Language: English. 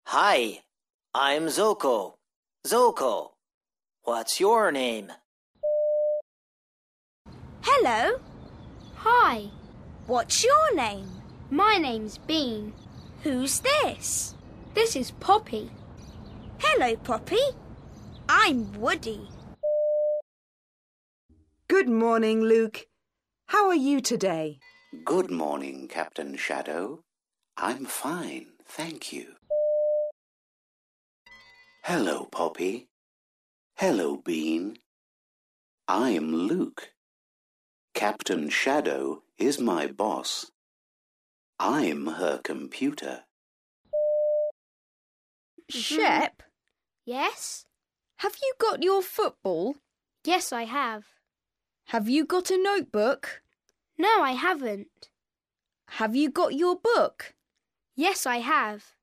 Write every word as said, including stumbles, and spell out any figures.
Hi, I'm Zoko. Zoko, what's your name? Hello. Hi, What's your name? my name's Bean. Who's this? This is Poppy. Hello, Poppy. I'm Woody. Good morning, Luke. How are you today? Good morning, Captain Shadow. I'm fine, thank you. Hello, Poppy. Hello, Bean. I'm Luke. Captain Shadow is my boss. I'm her computer. Shep, Yes? have you got your football? Yes, I have. Have you got a notebook? No, I haven't. Have you got your book? Yes, I have.